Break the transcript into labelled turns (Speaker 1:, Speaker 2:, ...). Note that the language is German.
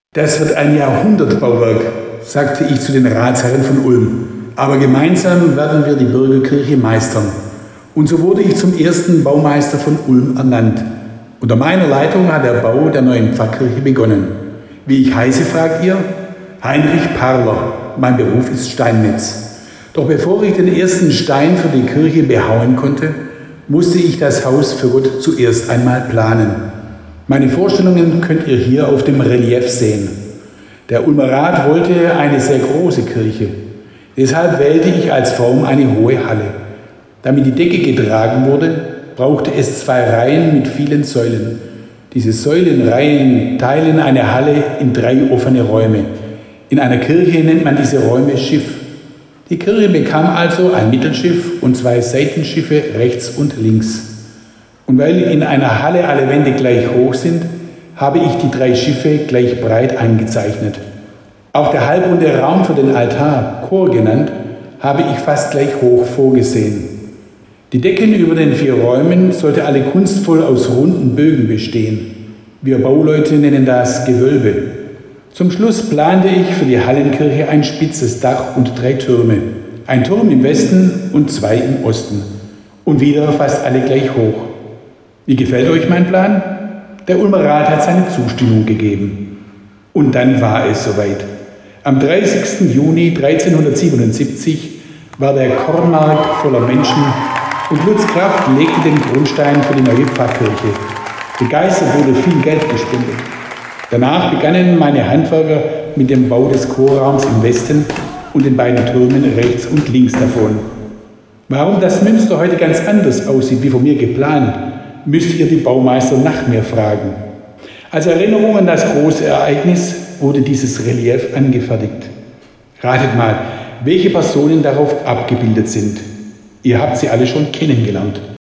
Speaker 1: Das wird ein Jahrhundertbauwerk, sagte ich zu den Ratsherren von Ulm. Aber gemeinsam werden wir die Bürgerkirche meistern. Und so wurde ich zum ersten Baumeister von Ulm ernannt. Unter meiner Leitung hat der Bau der neuen Pfarrkirche begonnen. Wie ich heiße, fragt ihr? Heinrich Parler. Mein Beruf ist Steinmetz. Doch bevor ich den ersten Stein für die Kirche behauen konnte, musste ich das Haus für Gott zuerst einmal planen. Meine Vorstellungen könnt ihr hier auf dem Relief sehen. Der Ulmer Rat wollte eine sehr große Kirche. Deshalb wählte ich als Form eine hohe Halle. Damit die Decke getragen wurde, brauchte es 2 Reihen mit vielen Säulen. Diese Säulenreihen teilen eine Halle in 3 offene Räume. In einer Kirche nennt man diese Räume Schiff. Die Kirche bekam also ein Mittelschiff und 2 Seitenschiffe rechts und links. Und weil in einer Halle alle Wände gleich hoch sind, habe ich die 3 Schiffe gleich breit eingezeichnet. Auch der halbrunde Raum für den Altar, Chor genannt, habe ich fast gleich hoch vorgesehen. Die Decken über den 4 Räumen sollte alle kunstvoll aus runden Bögen bestehen. Wir Bauleute nennen das Gewölbe. Zum Schluss plante ich für die Hallenkirche ein spitzes Dach und 3 Türme. Ein Turm im Westen und 2 im Osten. Und wieder fast alle gleich hoch. Wie gefällt euch mein Plan? Der Ulmer Rat hat seine Zustimmung gegeben. Und dann war es soweit. Am 30. Juni 1377 war der Kornmarkt voller Menschen und Lutz Kraft legte den Grundstein für die neue Pfarrkirche. Begeistert wurde viel Geld gespendet. Danach begannen meine Handwerker mit dem Bau des Chorraums im Westen und den beiden Türmen rechts und links davon. Warum das Münster heute ganz anders aussieht wie von mir geplant, müsst ihr die Baumeister nach mir fragen. Als Erinnerung an das große Ereignis wurde dieses Relief angefertigt. Ratet mal, welche Personen darauf abgebildet sind. Ihr habt sie alle schon kennengelernt.